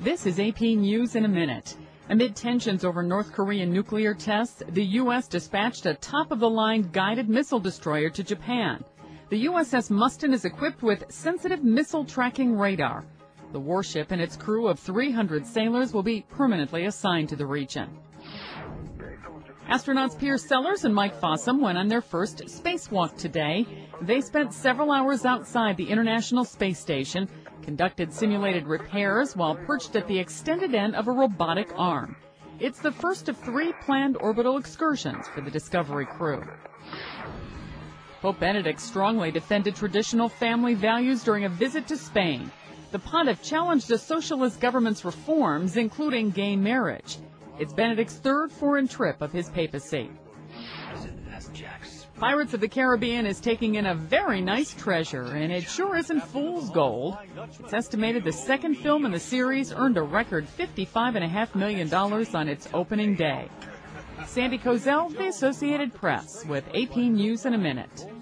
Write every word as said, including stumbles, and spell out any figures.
This is A P News in a minute. Amid tensions over North Korean nuclear tests, the U S dispatched a top-of-the-line guided missile destroyer to Japan. The U S S Mustin is equipped with sensitive missile tracking radar. The warship and its crew of three hundred sailors will be permanently assigned to the region. Astronauts Piers Sellers and Mike Fossum went on their first spacewalk today. They spent several hours outside the International Space Station, conducted simulated repairs while perched at the extended end of a robotic arm. It's the first of three planned orbital excursions for the Discovery crew. Pope Benedict strongly defended traditional family values during a visit to Spain. The pontiff challenged a socialist government's reforms, including gay marriage. It's Benedict's third foreign trip of his papacy. Pirates of the Caribbean is taking in a very nice treasure, and it sure isn't fool's gold. It's estimated the second film in the series earned a record fifty-five point five million dollars on its opening day. Sandy Kozel, The Associated Press, with A P News in a minute.